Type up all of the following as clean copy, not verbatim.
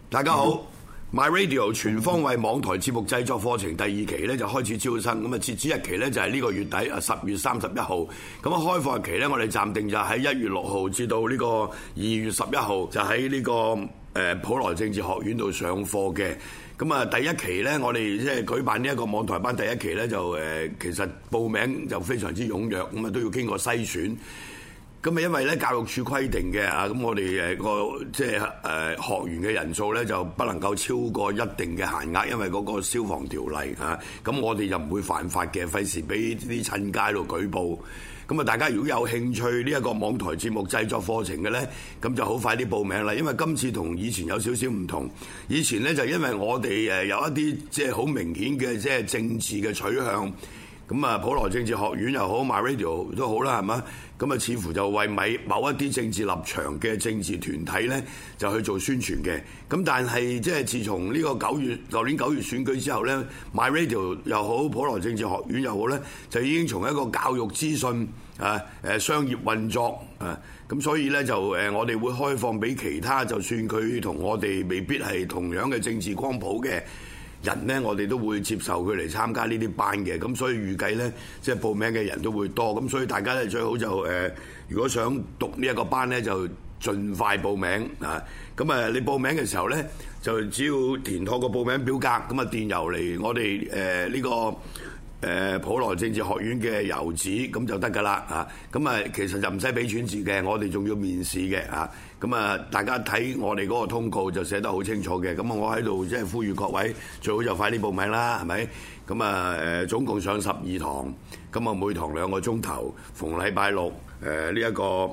大家好，My Radio 全方位網台節目製作課程第2期咧就開始招生，咁啊截止日期咧就係呢個月底10月31號，咁啊開課日期咧我哋暫定就喺1月6號至到呢個2月11號，就喺呢個普羅政治學院度上課嘅。咁啊第一期咧我哋即係舉辦呢一個網台班第一期咧就其實報名就非常之踴躍，咁啊都要經過篩選。咁啊，因為咧教育署規定嘅啊，咁我哋個即係學員嘅人數咧就不能夠超過一定嘅限額，因為嗰個消防條例啊，咁我哋就唔會犯法嘅，費事俾啲親街度舉報。咁啊，大家如果有興趣呢一個網台節目製作課程嘅咧，咁就好快啲報名啦。因為今次同以前有少少唔同，以前咧就因為我哋有一啲即係好明顯嘅即係政治嘅取向。咁啊，普羅政治學院又好 ，My Radio 都好啦，係嘛？咁啊，似乎就為某一啲政治立場嘅政治團體咧，就去做宣傳嘅。咁但係即係自從呢個舊年9月選舉之後咧 ，My Radio 又好，普羅政治學院又好咧，就已經從一個教育資訊商業運作咁所以咧就我哋會開放俾其他，就算佢同我哋未必係同樣嘅政治光譜嘅人呢，我哋都會接受佢嚟參加呢啲班嘅，咁所以預計呢，即係報名嘅人都會多，咁所以大家咧最好就如果想讀呢一個班呢，就盡快報名啊！咁啊，你報名嘅時候呢，就只要填妥個報名表格，咁啊電郵嚟我哋呢個普羅政治學院嘅郵址，咁就得㗎啦啊！咁啊，其實就唔使俾錢字嘅，我哋仲要面試嘅啊！咁啊，大家睇我哋嗰個通告就寫得好清楚嘅。咁啊，我喺度即係呼籲各位，最好就快啲報名啦，係咪？咁啊總共上12堂，咁啊每堂2個鐘頭，逢禮拜六呢一個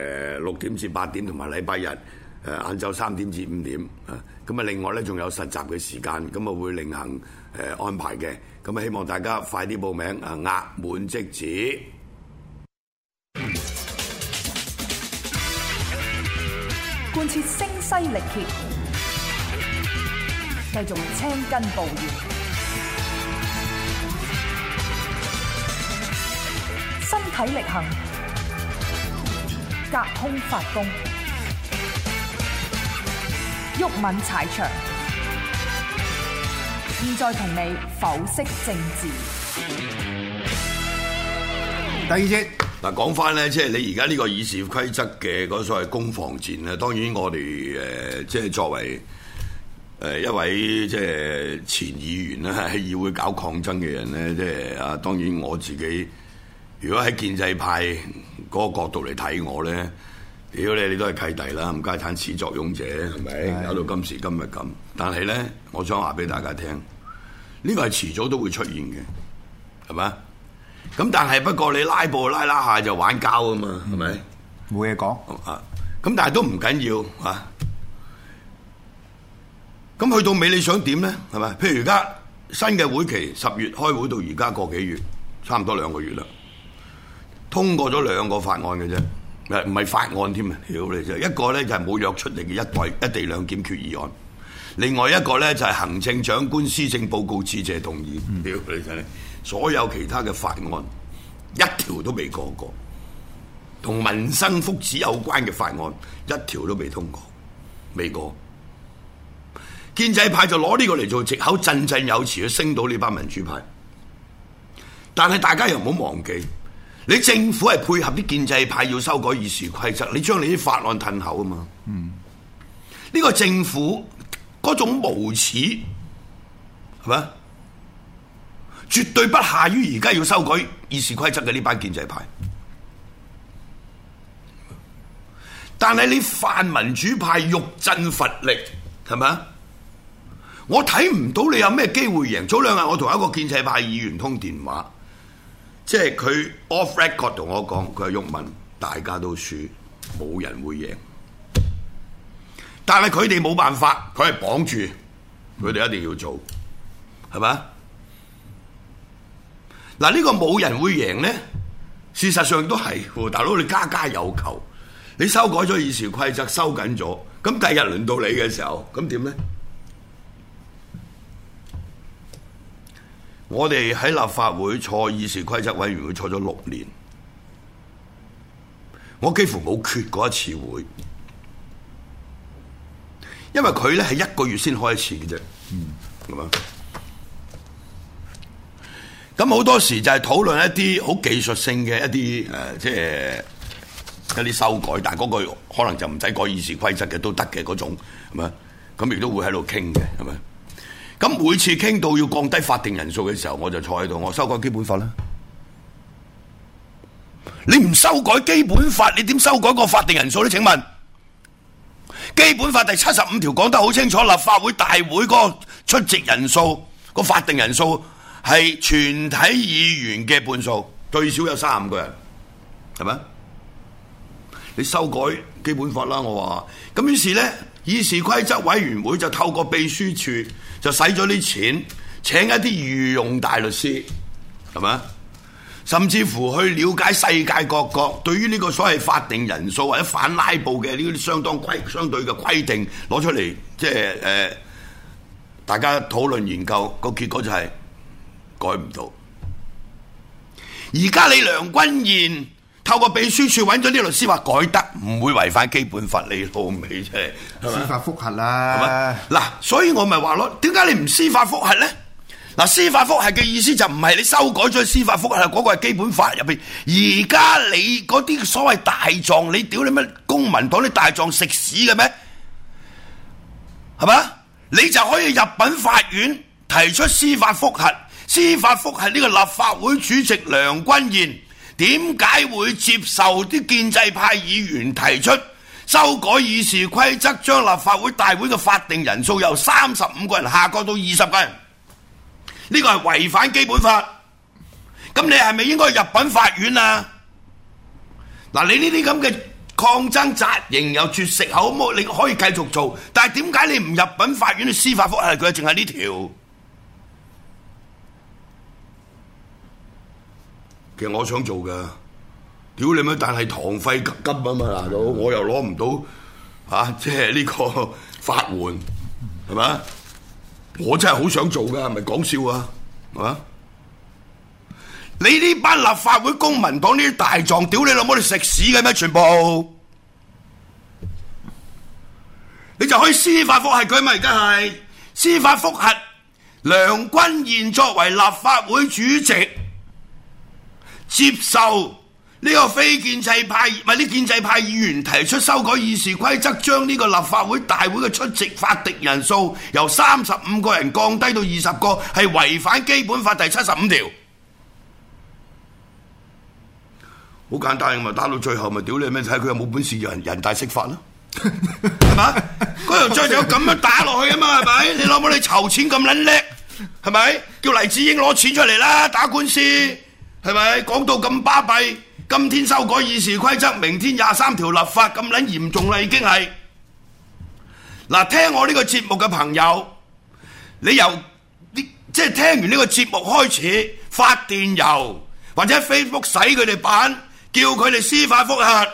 6點至8點，同埋禮拜日晏晝3點至5點啊。咁啊，另外咧仲有實習嘅時間，咁啊會另行安排嘅。咁啊，希望大家快啲報名啊，額滿即止。 貫徹聲嘶力竭，繼續青筋暴現，身體力行，隔空發功，毓民踩場。現在同你剖析政治。 第二節嗱，講翻咧，即係你而家呢個議事規則嘅嗰所謂攻防戰咧，當然我哋即係作為一位即係前議員咧，喺議會搞抗爭嘅人咧，即係啊，當然我自己如果喺建制派嗰個角度嚟睇我咧，屌你都係契弟啦，冚家鏟始作俑者係咪？搞到今時今日咁，但係咧，我想話俾大家聽，呢個係遲早都會出現嘅，係咪？咁但係不過你拉布拉下就玩膠啊嘛，係咪？ 冇嘢講啊！咁但係都唔緊要啊！咁去到尾你想點咧？係咪？譬如而家新嘅會期10月開會到而家個幾月，差唔多2個月啦，通過咗2個法案嘅啫，唔係法案添啊！屌你啫！一個咧就係冇約出嚟嘅一地兩檢決議案，另外一個咧就係行政長官施政報告致謝動議。屌你真係！所有其他嘅法案一條都未過過，同民生福祉有關嘅法案一條都未通過，未過。建制派就攞呢個嚟做藉口，振振有詞去升到呢班民主派。但係大家又唔好忘記，你政府係配合啲建制派要修改議事規則，你將你啲法案褪後啊嘛。呢個政府嗰種無恥係咪？絕對不下於而家要修改議事規則嘅呢班建制派，但係你泛民主派欲振乏力，係咪啊？我睇唔到你有咩機會贏。早2日我同一個建制派議員通電話，即係佢 off record 同我講，佢係毓民，大家都輸，冇人會贏。但係佢哋冇辦法，佢係綁住，佢哋一定要做，係咪啊？嗱，呢個冇人會贏呢，事實上都係，大佬你家家有求，你修改咗議事規則，收緊咗，咁第日輪到你嘅時候，咁點呢？我哋喺立法會坐議事規則委員會坐咗6年，我幾乎冇缺過一次會。 因為佢咧係1個月先開一次嘅啫，係嘛？咁好多時就係討論一啲好技術性嘅一啲即係一啲修改，但係嗰個可能就唔使改議事規則嘅都得嘅嗰種，係咪？咁亦都會喺度傾嘅，係咪？咁每次傾到要降低法定人數嘅時候，我就坐喺度，我修改基本法啦。你唔修改基本法，你點修改個法定人數呢？請問，基本法第75條講得好清楚，立法會大會嗰個出席人數，個法定人數係全體議員嘅半數，最少有35個人，係咪？你修改基本法啦，我話，咁於是呢，議事規則委員會就透過秘書處就使咗啲錢，請一啲御用大律師，係咪？甚至乎去了解世界各國對於呢個所謂法定人數或者反拉布嘅呢啲相對嘅規定攞出嚟，即係大家討論研究，個結果就係改唔到。而家你梁君彥透過秘書處揾咗啲律師話改得，唔會違反基本法，你老味啫，係咪？ 司法覆核啦， 嗱，所以我咪話咯，點解你唔司法覆核咧？嗱，司法覆核嘅意思就唔係你修改咗司法覆核，嗰個係基本法入邊。而家你嗰啲所謂大狀，你屌你咩公民黨啲大狀食屎嘅咩？係嘛？你就可以入稟法院提出司法覆核。司法覆核呢個立法會主席梁君彥點解會接受啲建制派議員提出修改議事規則，將立法會大會嘅法定人數由35個人下降到20個人？呢個係違反基本法，咁你係咪應該入稟法院啊？嗱，你呢啲咁嘅抗爭紮營又絕食口沫，你可以繼續做，但係點解你唔入稟法院去司法覆核佢？淨係呢條？其實我想做噶，屌你咩？但係堂費急啊嘛，大佬，我又攞唔到即係呢個法援，係咪？我真係好想做噶，係咪講笑啊？係嘛？你呢班立法會公民黨呢啲大狀，屌你老母，你食屎嘅咩？全部，你就可以司法覆核佢嘛？而家係司法覆核，梁君彥作為立法會主席，接受呢個非建制派唔係啲建制派議員提出修改議事規則，將呢個立法會大會嘅出席法定人數由35個人降低到20個，係違反基本法第75條。好簡單嘅嘛，打到最後咪屌你咩？睇佢有冇本事人大釋法咯，係嘛？嗰條章就咁樣打落去啊嘛，係咪？你諗下你籌錢咁撚叻，係咪？叫黎智英攞錢出嚟啦，打官司，係咪？講到咁巴閉。今天修改議事規則，明天23條立法，咁撚嚴重啦，已經係。嗱，聽我呢個節目嘅朋友，你由即係聽完呢個節目開始發電郵或者 Facebook 洗佢哋版，叫佢哋司法覆核。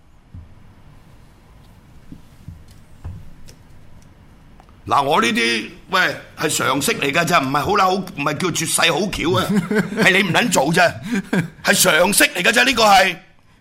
嗱，我呢啲喂係常識嚟㗎咋，唔係好啦，好唔係叫絕世好橋啊，係你唔撚做啫，係常識嚟㗎咋，呢個係。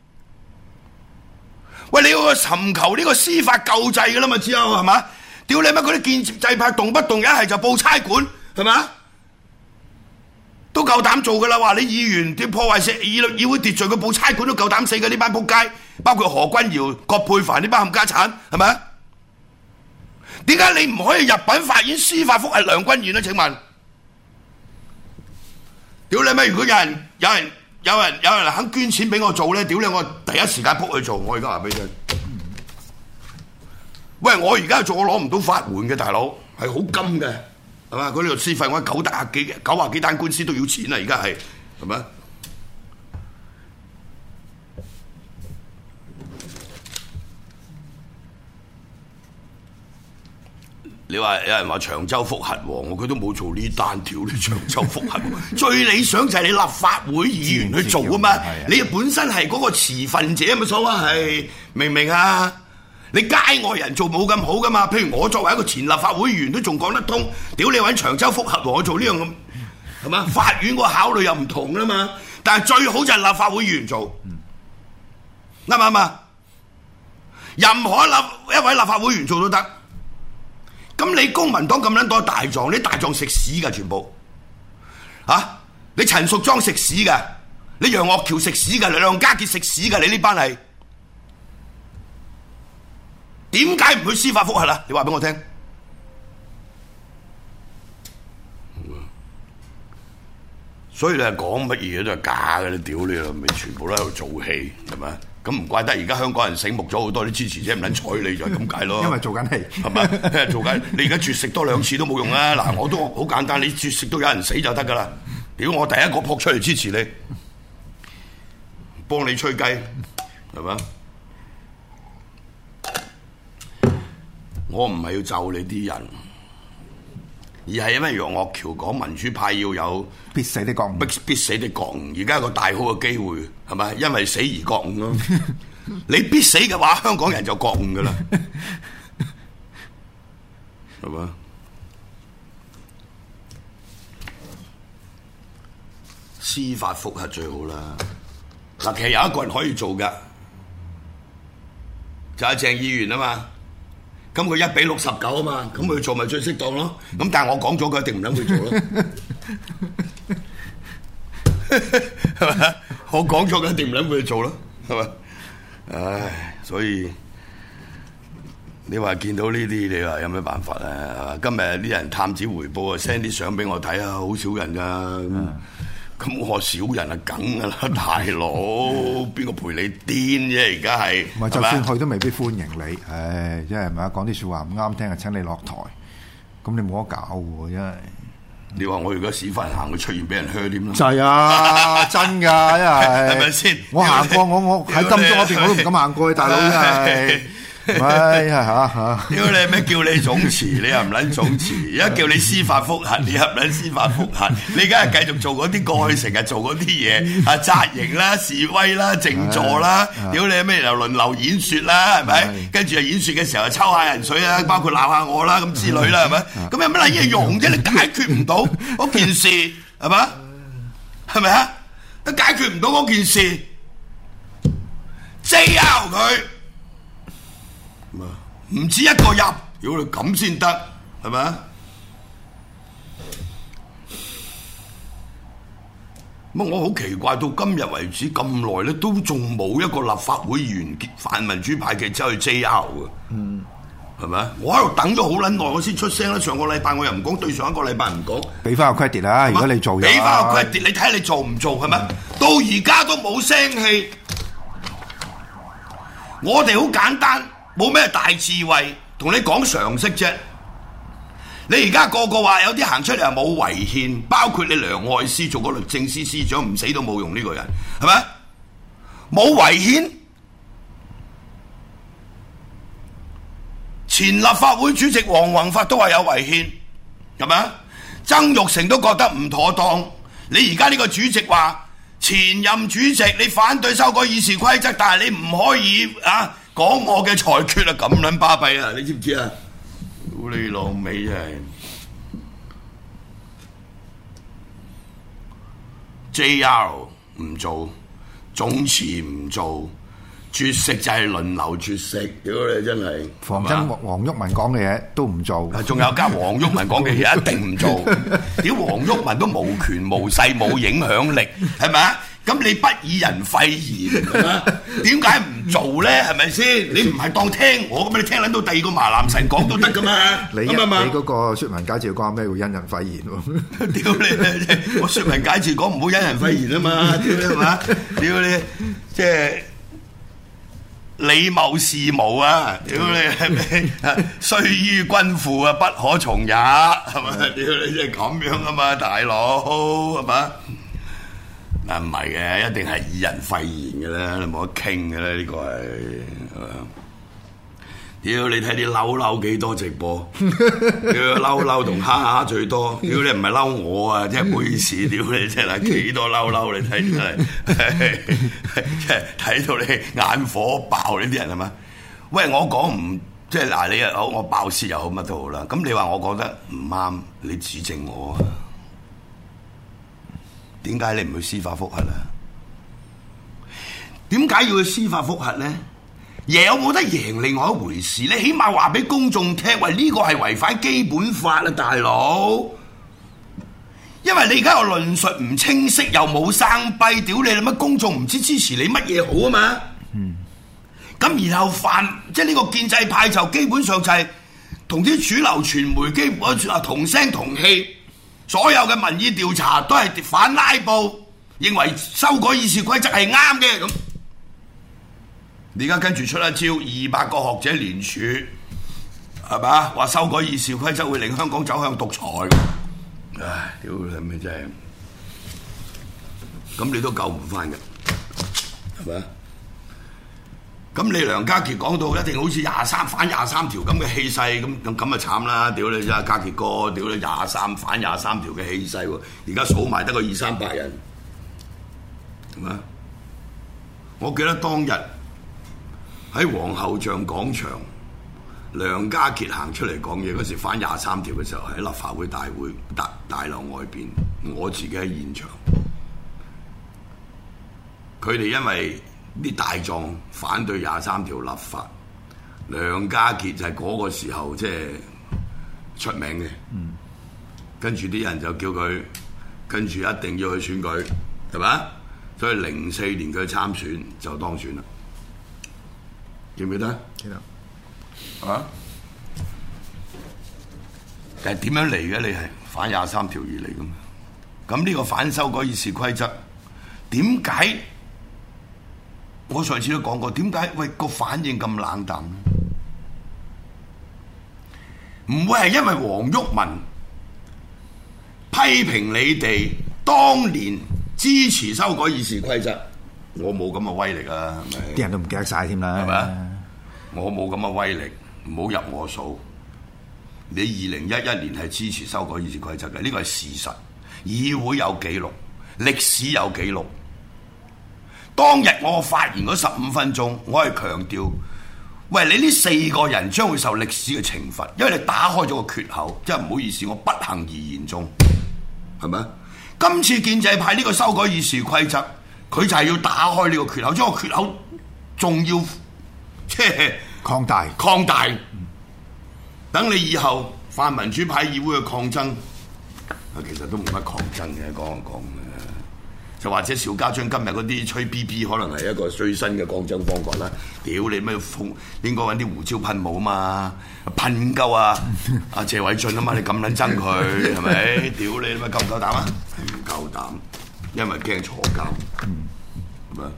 喂，你要尋求呢個司法救濟㗎啦嘛，之後係嘛？屌你乜嗰啲建制派動不動一係就報差館，係嘛？都夠膽做㗎啦，話你議員點破壞議會秩序，佢報差館都夠膽死嘅呢班仆街，包括何君堯、葛珮帆呢班冚家產，係咪？點解你唔可以入稟法院司法覆核梁君彥呢？請問，屌你咩？如果有人肯捐錢俾我做咧，屌你，我第一時間撲去做。我而家話俾你聽，喂，我而家做我攞唔到法援嘅大佬，係好金嘅，係嘛？嗰啲律師費我90幾單官司都要錢啦，而家係咪？你話有人話長洲覆核王，佢都冇做呢單條，你長洲覆核最理想就係你立法會議員去做啊嘛，你本身係嗰個持份者冇所謂係，明唔明啊？你街外人做冇咁好噶嘛？譬如我作為一個前立法會議員都仲講得通，屌你揾長洲覆核王我做呢樣咁，係嘛？法院個考慮又唔同啦嘛，但係最好就係立法會議員做，啱唔啱啊？任何一位立法會議員做都得。 咁你公民黨咁撚多大狀，你大狀食屎㗎全部嚇！你陳淑莊食屎㗎，你楊岳橋食屎㗎，你梁家傑食屎㗎，你呢班係點解唔去司法覆核啊？你話俾我聽。所以你係講乜嘢都係假嘅，你屌你啦，咪全部都喺度做戲，係咪？咁唔怪得而家香港人醒目咗好多，啲支持者唔撚睬你就係咁解咯。 因為做緊戲， 係咪？做緊你而家絕食多2次都冇用啊！嗱，我都好簡單，你絕食都有人死就得㗎啦。屌我第一個撲出嚟支持你，幫你吹雞，係咪？我唔係要咒你啲人。而係因為楊岳橋講民主派要有必死的覺悟， 必死的覺悟。而家有個大好嘅機會，係咪？因為死而覺悟咯。你必死嘅話，香港人就覺悟噶啦，係嘛？司法覆核最好啦。嗱，其實有一個人可以做㗎，就係鄭議員啊嘛。咁佢1比69啊嘛，咁佢做咪最適當咯。咁但係我講咗，佢一定唔諗去做咯，係咪？我講咗，佢一定唔諗去做咯，係咪？唉，所以你話見到呢啲，你話有咩辦法咧？今日啲人探子回報啊 ，send 啲相俾我睇啊，好少人㗎。咁我少人啊，梗㗎啦，大佬，邊個陪你癲啫？而家係， 唔係就算去都未必歡迎你，唉，因為係咪啊？講啲説話唔啱聽啊，請你落台，咁你冇得搞喎，真係。 你話我而家屎忽行，會出現俾人靴點啦？ 就係啊，真㗎，因為係咪先？ 我行過，我喺金鐘嗰邊我都唔敢行過去，大佬真係。喂，嚇！ 屌你咩叫你總辭，你又唔撚總辭；而家叫你司法覆核，你又唔撚司法覆核。你而家係繼續做嗰啲過去成日做嗰啲嘢，啊紮營啦、示威啦、靜坐啦，屌你咩又輪流演説啦，係咪？跟住啊演説嘅時候抽下人水啦，包括鬧下我啦咁之類啦，係咪？咁有乜撚嘢用啫？你解決唔到嗰件事係嘛？係咪啊？都解決唔到嗰件事，JR佢。唔止一個入，如果你咁先得，係咪啊？乜我好奇怪，到今日為止咁耐咧，都仲冇一個立法會議員泛民主派嘅走去 JR 嘅，係咪啊？我喺度等咗好撚耐，我先出聲啦。上個禮拜我又唔講，對上一個禮拜唔講，俾翻個 credit 啦。如果你做， 俾翻個 credit，你睇下你做唔做係咪？到而家都冇聲氣，我哋好簡單。冇咩大智慧，同你講常識啫。你而家個個話有啲行出嚟係冇違憲，包括你梁愛詩做個律政司司長，唔死都冇用呢個人，係咪？冇違憲。前立法會主席黃宏發都話有違憲，係咪？曾鈺成都覺得唔妥當。你而家呢個主席話前任主席你反對修改議事規則，但係你唔可以啊講我嘅裁決啊，咁撚巴閉啊！你知唔知啊？屌你老味真係 JR 唔做，總辭唔做，絕食就係輪流絕食。屌你真係防真黃毓民講嘅嘢都唔做， 仲有加黃毓民講嘅嘢一定唔做。屌黃毓民都無權無勢冇影響力，係咪啊？咁你不以人廢言，係嘛？點解唔做咧？係咪先？你唔係當聽我咁，你聽撚到第二個麻男神講都得噶嘛？ 你嗰個説文解字講咩會因人廢言喎？ 屌你！我説文解字講唔好因人廢言啊嘛！屌你係嘛？屌你！即係理謀事無啊！屌你係咪？雖於君父啊，不可從也係嘛？屌你即係咁樣啊嘛，大佬係嘛？嗱唔係嘅，一定係以人廢言嘅啦，你冇得傾嘅啦，呢個係。屌你睇啲嬲幾多直播，屌嬲同蝦最多，屌你唔係嬲我啊，即係唔好意思，屌你真係幾多嬲你睇真係，睇到你眼火爆呢啲人係嘛？喂，我講唔即係嗱，你又好，我爆泄又好，乜都好啦。咁你話我覺得唔啱，你指正我啊？點解你唔去司法覆核啊？點解要去司法覆核咧？ 贏有冇得贏另外一回事，你起碼話俾公眾聽，喂，呢個係違反基本法啊，大佬！因為你而家個論述唔清晰，又冇生弊，屌你乜公眾唔知支持你乜嘢好啊嘛？咁然後即係呢個建制派就基本上就係同啲主流傳媒基本上同聲同氣，所有嘅民意調查都係反拉布，認為修改議事規則係啱嘅咁。你而家跟住出一招，200個學者聯署，係嘛？話修改議事規則會令香港走向獨裁。唉，屌你咪真係，咁你都救唔翻嘅，係咪啊？咁你梁家傑講到一定好似反23條咁嘅氣勢，咁啊慘啦！屌你真係家傑哥，屌你反23條嘅氣勢喎，而家數埋得個200-300人，係咪啊？我記得當日喺皇后像廣場，梁家傑行出嚟講嘢嗰時，反23條嘅時候，喺立法會大樓外邊，我自己喺現場。佢哋因為啲大狀反對23條立法，梁家傑就係嗰個時候即係出名嘅。跟住啲人就叫佢跟住一定要去選舉，係咪？所以04年佢參選就當選啦。記唔記得？記得。啊？但係點樣嚟嘅？你係反23條而嚟嘅嘛？咁呢個反修改議事規則點解？我上次都講過，點解個反應咁冷淡？唔會係因為黃毓民批評你哋當年支持修改議事規則，我冇咁嘅威力啊，係咪？ 啲人都唔記得晒添啦， 係咪？我冇咁嘅威力，唔好入我數。你2011年係支持修改議事規則嘅，呢個係事實。議會有記錄，歷史有記錄。當日我發言嗰15分鐘，我係強調，喂，你呢4個人將會受歷史嘅懲罰，因為你打開咗個缺口，真係唔好意思，我不幸而言中，係咪？今次建制派呢個修改議事規則，佢就係要打開呢個缺口，將個缺口仲要即係擴大， 等你以後泛民主派議會嘅抗爭，其實都冇乜抗爭嘅，講就或者邵家臻今日嗰啲吹 BB 可能係一個最新嘅抗爭方法啦。屌你咩風，應該揾啲胡椒噴霧啊嘛，噴夠啊！阿謝偉俊啊嘛，你咁撚憎佢係咪？屌你咪夠唔夠膽啊？唔夠膽，因為驚坐監。係咪？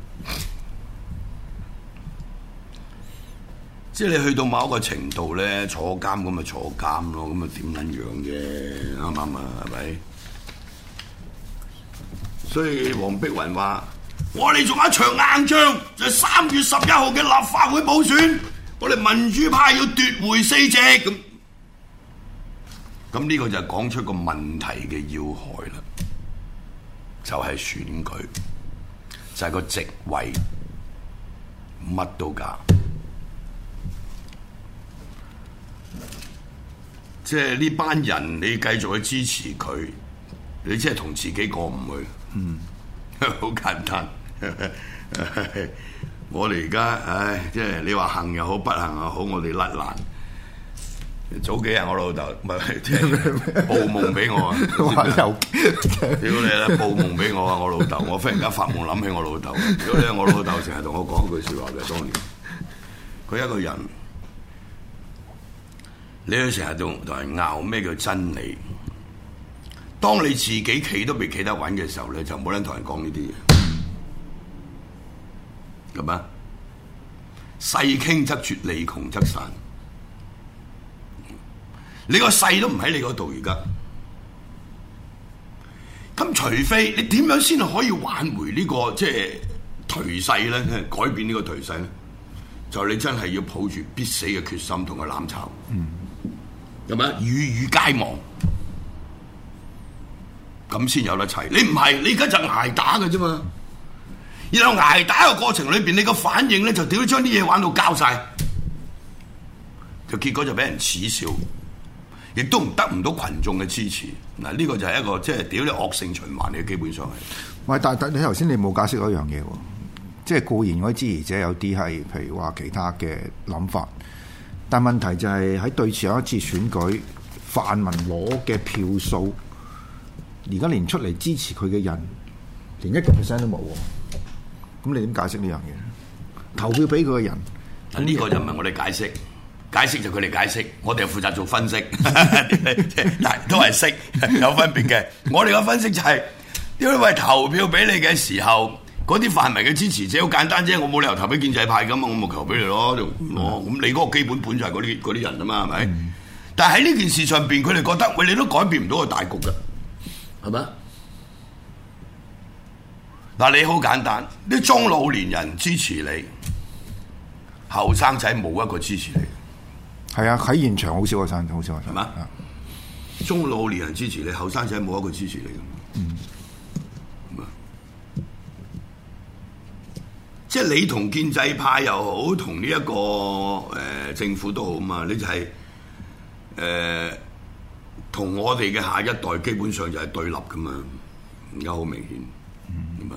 即係你去到某一個程度咧，坐監咁咪坐監咯，咁啊點撚樣嘅？啱唔啱啊？係咪？所以黃碧雲話：我哋仲有一場硬仗，就係3月11號嘅立法會補選，我哋民主派要奪回4席咁。咁呢個就係講出個問題嘅要害啦，就係選舉，就係個席位，乜都假。即係呢班人，你繼續去支持佢，你即係同自己過唔去。好簡單。我哋而家，即係你話幸又好，不幸又好，我哋甩爛。早幾日我老豆咪報夢俾我啊！屌你啦，報夢俾我啊！我老豆，我忽然間發夢諗起我老豆。屌你，我老豆成日同我講一句説話嘅，當年佢一個人，你都成日同人拗咩叫真理？當你自己企都未企得穩嘅時候咧，就冇人同人講呢啲嘢，咁啊，勢傾則絕，利窮則散。你個勢都唔喺你嗰度而家，咁除非你點樣先可以挽回呢個即係頹勢咧？改變呢個頹勢咧，就你真係要抱住必死嘅決心同佢攬炒，係咪啊？與與皆亡。咁先有得齊，你唔係，你而家就捱打嘅啫嘛。然後捱打嘅過程裏邊，你個反應咧就屌將啲嘢玩到交晒，就結果就俾人恥笑，亦都得唔到群眾嘅支持。嗱，呢個就係一個即係屌你惡性循環嚟嘅，基本上係。 喂，但你頭先你冇解釋嗰樣嘢喎， 即係固然嗰啲支持者有啲係譬如話其他嘅諗法，但問題就係喺對上一次選舉，泛民攞嘅票數，而家連出嚟支持佢嘅人，連1% 都冇喎。咁你點解釋呢樣嘢？投票俾佢嘅人， 呢個就唔係我哋解釋，解釋就佢哋解釋，我哋係負責做分析，嗱都係識有分別嘅。我哋嘅分析就係，因為投票俾你嘅時候，嗰啲泛民嘅支持者好簡單啫，我冇理由投俾建制派噶嘛，我咪投俾你咯，咁你嗰個基本盤就係嗰啲人啊嘛，係咪？但係喺呢件事上邊，佢哋覺得喂，你都改變唔到個大局㗎，係咪？嗱，你好簡單，啲中老年人支持你，後生仔冇一個支持你。 係啊，喺現場好少個生，好少個生， 係嘛？中老年人支持你，後生仔冇一個支持你嘅。即係你同建制派又好，同呢一個政府都好嘛，你就係同我哋嘅下一代基本上就係對立噶嘛，而家好明顯，係嘛？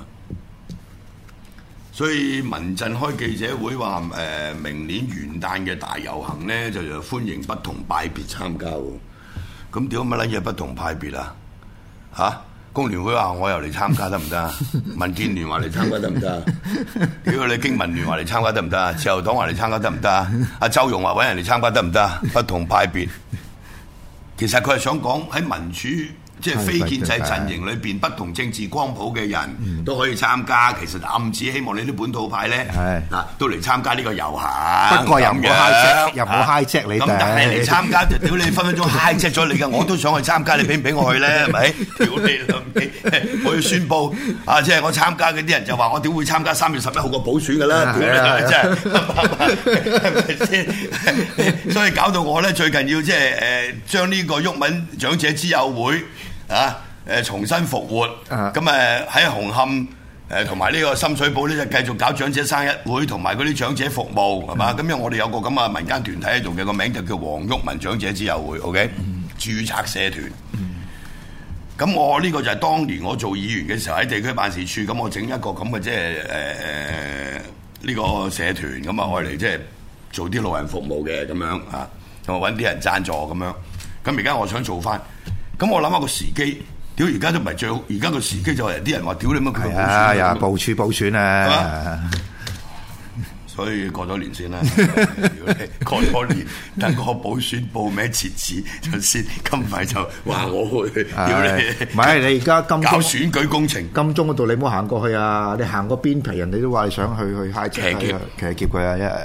所以民陣開記者會話明年元旦嘅大遊行咧，就歡迎不同派別參加喎。咁屌乜撚嘢不同派別啊？嚇？工聯會話我又嚟參加得唔得？民建聯話嚟參加得唔得？屌你經民聯話嚟參加得唔得？自由黨話嚟參加得唔得？阿周融話揾人嚟參加得唔得？不同派別，其實佢係想講喺民主即係非建制陣營裏邊，不同政治光譜嘅人都可以參加。其實暗指希望你啲本土派咧嗱都嚟參加呢個遊行。 不過又唔好 high jack 你哋。咁但係嚟參加就屌你分分鐘 high jack 咗你㗎，我都想去參加，你俾唔俾我去咧？係咪？屌你老味！我要宣佈啊！即係我參加嗰啲人就話我點會參加3月11號個補選㗎啦？屌你真係係咪先？所以搞到我咧最近要即係將呢個毓民長者之友會。重新復活，咁喺紅磡同埋呢個深水埗咧就繼續搞長者生日會同埋嗰啲長者服務係嘛？咁因為我哋有個咁嘅民間團體喺度嘅，個名就叫黃毓民長者之友會 ，OK，註冊社團。咁我呢個就係當年我做議員嘅時候喺地區辦事處，咁我整一個咁嘅即係呢個社團，咁啊愛嚟即係做啲老人服務嘅咁樣啊，同埋揾啲人贊助咁樣。咁而家我想做翻。咁我諗下個時機，屌而家都唔係最好，而家個時機就係啲人話屌你乜佢又部署啊， 所以過咗年先啦，過咗年等個補選報名截止就先，咁快就話我去，屌你！ 唔係你而家金搞選舉工程， 金鐘嗰度你唔好行過去啊！你行過邊皮，人哋都話你想去嗨騎劫佢啊！因為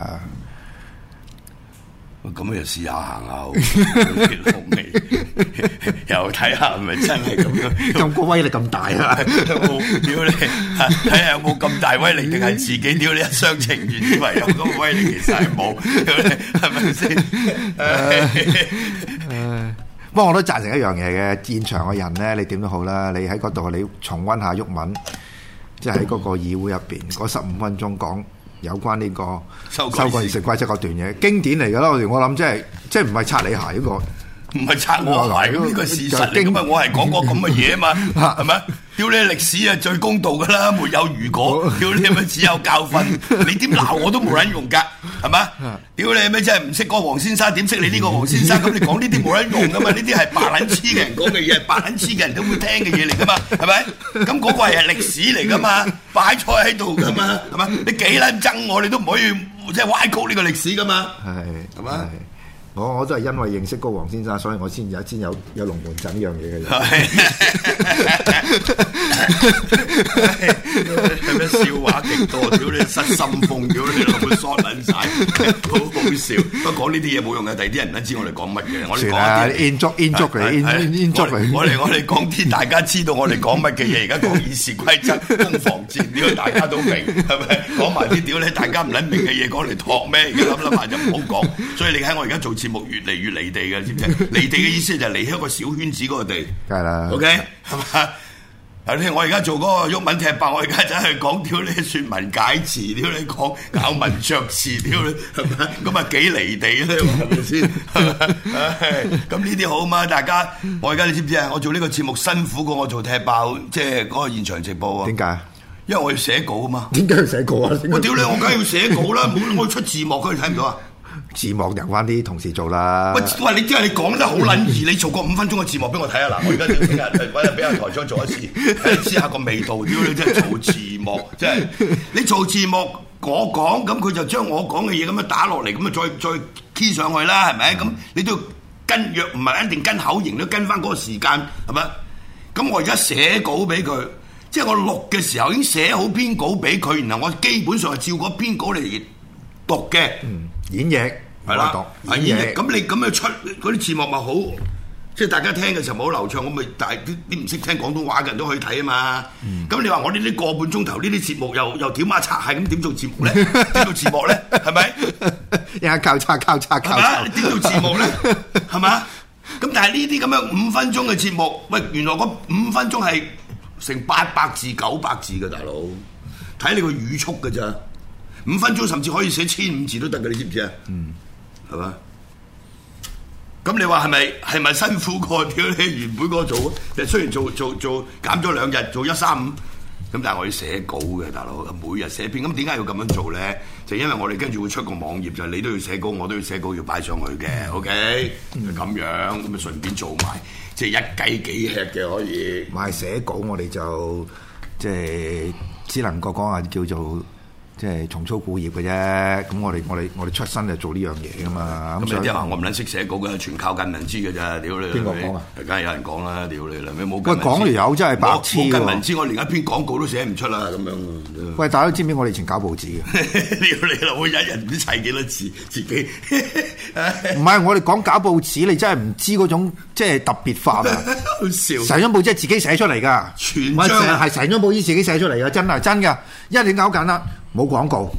咁又試下行下，又睇下係咪真係咁樣？ 咁個威力咁大啊！ 屌你，睇下有冇咁大威力，定係自己屌你一廂情願以為有咁個威力，其實係冇，係咪先？ 不過我都贊成一樣嘢嘅，現場嘅人咧，你點都好啦，你喺嗰度你重溫下毓民，即係喺嗰個議會入邊嗰15分鐘講。有關呢個修改議事規則嗰段嘢，經典嚟㗎啦！我諗即係唔係擦你鞋嗰個， 唔係擦我鞋咁呢個事實嚟㗎嘛！我係講過咁嘅嘢啊嘛，係咪？屌你歷史啊最公道㗎啦，沒有如果，屌你咪只有教訓。你點鬧我都冇撚用㗎，係咪？屌你咪真係唔識個黃先生，點識你呢個黃先生？咁你講呢啲冇撚用㗎嘛？呢啲係白撚黐嘅人講嘅嘢，係白撚黐嘅人都會聽嘅嘢嚟㗎嘛，係咪？咁嗰個係歷史嚟㗎嘛，擺咗喺度㗎嘛，係咪？你幾撚憎我，你都唔可以即係歪曲呢個歷史㗎嘛，係嘛？ 我都係因為認識嗰個黃先生，所以我先有龍門陣呢樣嘢嘅。 係咩笑話極多？屌你失心瘋，屌你老母縮撚晒，好好笑。不過講呢啲嘢冇用嘅，第二啲人唔知我哋講乜嘅。我哋講煙足嚟。 我哋講啲大家知道我哋講乜嘅嘢。而家講議事規則、攻防戰，屌大家都明，係咪？講埋啲屌你大家唔撚明嘅嘢，講嚟托咩？而家諗下就唔好講。所以你睇我而家做節目越嚟越離地嘅，知唔知？離地嘅意思就係離開一個小圈子嗰個地， 梗係啦。 OK 係嘛？我而家做嗰個毓民踢爆，我而家就係講屌你説文解詞，屌你講搞文嚼詞，屌你係咪？咁啊幾離地咧？係咪先？咁呢啲好嘛？大家我而家你知唔知啊？我做呢個節目辛苦過我做踢爆，即係嗰個現場直播啊！ 點解？ 因為我要寫稿啊嘛。 點解要寫稿啊？ 我屌你，我梗係要寫稿啦，我要出字幕，佢哋睇唔到啊？ 字幕由翻啲同事做啦。 喂，你即係你講得好撚易，你做個5分鐘嘅字幕俾我睇下嗱，我而家聽日揾日俾阿台長做一次，睇知下個味道。屌你真係做字幕，即係你做字幕我講，咁佢就將我講嘅嘢咁樣打落嚟，咁啊再 key 上去啦，係咪？咁你都要跟約，唔係一定跟口型，都跟翻嗰個時間，係咪？咁我而家寫稿俾佢，即係我錄嘅時候已經寫好篇稿俾佢，然後我基本上係照嗰篇稿嚟讀嘅。 演繹係啦， 演繹。 咁你咁樣出嗰啲字幕咪好，即係大家聽嘅時候咪好流暢。我咪但係啲唔識聽廣東話嘅人都可以睇啊嘛。咁你話我呢啲個半鐘頭呢啲節目又屌馬擦係咁點做節目咧？點做字幕咧？係咪？ 一下交叉。 係咪？點做字幕咧？係咪？咁但係呢啲咁樣5分鐘嘅節目，喂，原來嗰5分鐘係成800字900字嘅大佬，睇你個語速嘅咋。5分鐘甚至可以寫1500字都得嘅，你知唔知啊？係嘛？咁你話係咪辛苦過？屌你原本嗰個做，雖然做減咗2日，做1、3、5，咁但係我要寫稿嘅大佬，每日寫篇。咁點解要咁樣做咧？就因為我哋跟住會出個網頁，就係你都要寫稿，我都要寫稿，要擺上去嘅。OK，咁樣咁啊，順便做埋，即係一雞幾吃嘅可以。 唔係寫稿，我哋就即係只能夠講下叫做。即係重操故業嘅啫，咁我哋出身就做呢樣嘢噶嘛。 咁有啲人話我唔撚識寫稿嘅，全靠近文知嘅咋，屌你！ 邊個講啊？ 梗係有人講啦，屌你啦！冇喂，講條友真係白痴喎！ 冇近文知，我連一篇廣告都寫唔出啦，咁樣。 喂，大家都知唔知我哋以前搞報紙嘅？ 屌你啦！我一日唔知砌幾多字，自己。 唔係我哋講搞報紙，你真係唔知嗰種即係特別化啊！ 好笑。 成張報紙係自己寫出嚟㗎， 全張係成張報紙自己寫出嚟㗎，真係真㗎。因為你好簡單。冇廣告，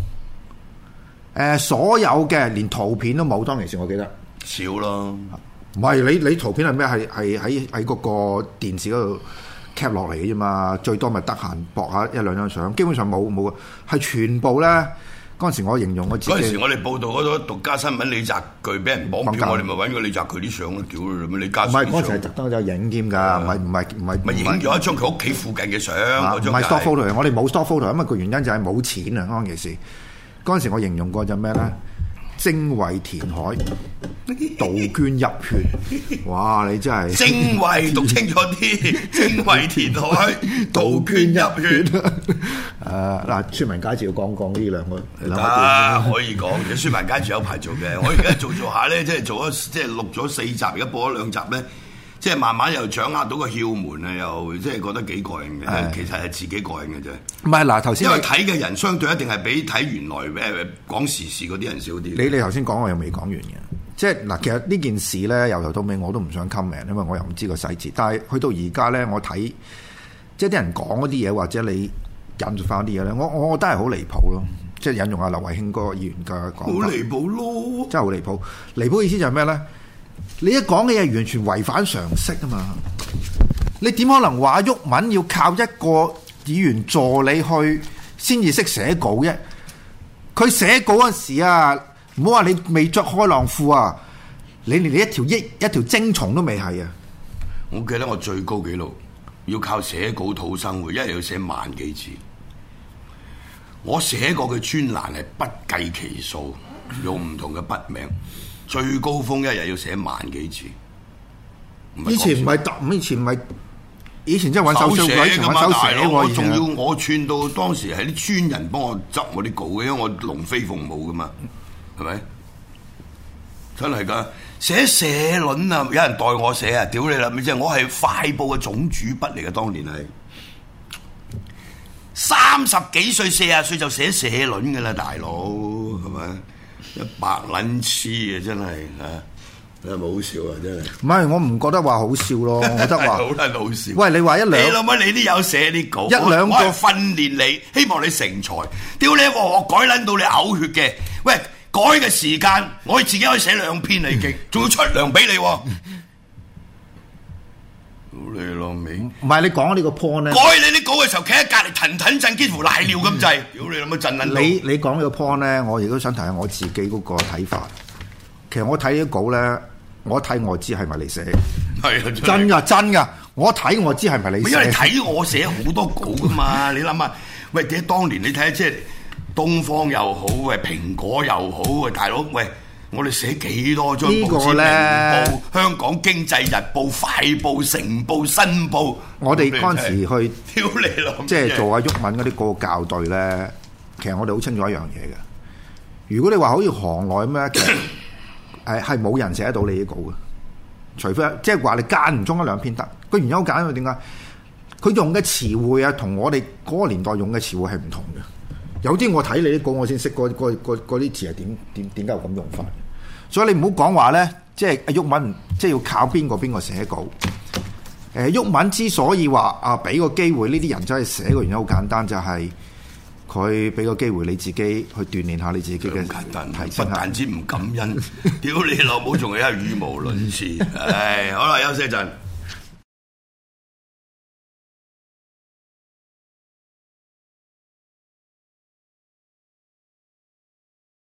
所有嘅連圖片都冇。當其時我記得少咯， 唔係你圖片係咩？係喺嗰個電視嗰度 cap 落嚟嘅啫嘛。最多咪得閒博下1、2張相，基本上冇，係全部咧。嗰陣時我形容我自己， 嗰陣時我哋報道嗰個獨家新聞李澤鉅俾人綁票，我哋咪揾個李澤鉅啲相咯，屌你咪李家。唔係嗰陣時係特登有影添㗎，唔係咪影咗一張佢屋企附近嘅相， 唔係 stock photo，我哋冇 stock photo，因為個原因就係冇錢啊。嗰陣時，嗰陣時我形容過就咩咧？精衛填海，杜鵑入血。哇！你真係精衛讀清楚啲，精衛填海，杜鵑入血。 嗱，説文解字要講呢兩個。 可以講，嘅説文解字有排做嘅。我而家做下咧，即係錄咗4集，而家播咗2集咧。即係慢慢又掌握到個竅門啊，又即係覺得幾過癮嘅。其實係自己過癮嘅啫。唔係嗱，頭先因為睇嘅人相對一定係比睇原來講時事嗰啲人少啲。 你頭先講我又未講完嘅，即係嗱，其實呢件事咧由頭到尾我都唔想 comment，因為我又唔知個細節。但係去到而家咧，我睇即係啲人講嗰啲嘢，或者你引述翻啲嘢咧，我覺得係好離譜咯。即係引用阿劉慧卿嗰個議員嘅講法，好離譜咯， 真係好離譜。離譜嘅意思就係咩咧？你一講嘅嘢完全違反常識啊嘛！你點可能話毓民要靠一個議員助理去先至識寫稿啫？佢寫稿嗰時啊，唔好話你未着開浪褲啊，你連一條精蟲都未係啊！ 我記得我最高紀錄要靠寫稿討生活，一日要寫萬幾字。我寫過嘅專欄係不計其數，用唔同嘅筆名。最高峰一日要寫萬幾字， 以前唔係，以前真係揾手寫㗎嘛，大佬！ 我仲要我串到當時係啲專人幫我執我啲稿嘅，因為我龍飛鳳舞噶嘛，係咪？真係㗎，寫社論啊！有人代我寫啊！屌你啦！咪即係我係快報嘅總主筆嚟嘅，當年係30幾歲、40歲就寫社論㗎啦，大佬係咪？一百撚黐啊！真係啊，你係咪好笑啊？真係唔係，我唔覺得話好笑咯，我覺得話好撚好笑。 喂，你話一兩， 你諗下，你啲有寫啲稿， 一兩個我係訓練你，希望你成才。屌你我改撚到你嘔血嘅，喂，改嘅時間我自己可以寫2篇嚟嘅，仲要出糧俾你。你老味， 唔係你講呢個 point 咧， 改你啲稿嘅時候，企喺隔離騰騰震，幾乎瀨尿咁滯。屌你諗乜震撚到？ 你講呢個 point 咧，我亦都想提下我自己嗰個睇法。其實我睇啲稿咧，我睇我知係咪你寫， 係啊， 真㗎，我睇我知係咪你寫。 因為睇我寫好多稿噶嘛，你諗下， 喂，點解當年你睇下即係東方又好，喂蘋果又好，喂大佬，喂我哋寫幾多張報紙？明報、香港經濟日報、快報、成報、新報。 我哋嗰陣時去屌你老， 即係做阿毓民嗰啲嗰個校對咧，其實我哋好清楚一樣嘢嘅。如果你話好似行內咁咧，其實係冇人寫得到你啲稿嘅，除非即係話你間唔中一兩篇得。個原因好簡單，點解？佢用嘅詞彙啊，同我哋嗰個年代用嘅詞彙係唔同嘅。有啲我睇你啲稿，我先識嗰啲詞係點解咁用法。所以你唔好講話咧，即係阿毓民，即係要靠邊個寫稿。毓民之所以話俾個機會呢啲人真係寫嘅原因好簡單，就係佢俾個機會你自己去鍛鍊下你自己嘅簡單， 提升下。 不但止唔感恩，屌你老母，仲係語無倫次。唉，好啦，休息一陣。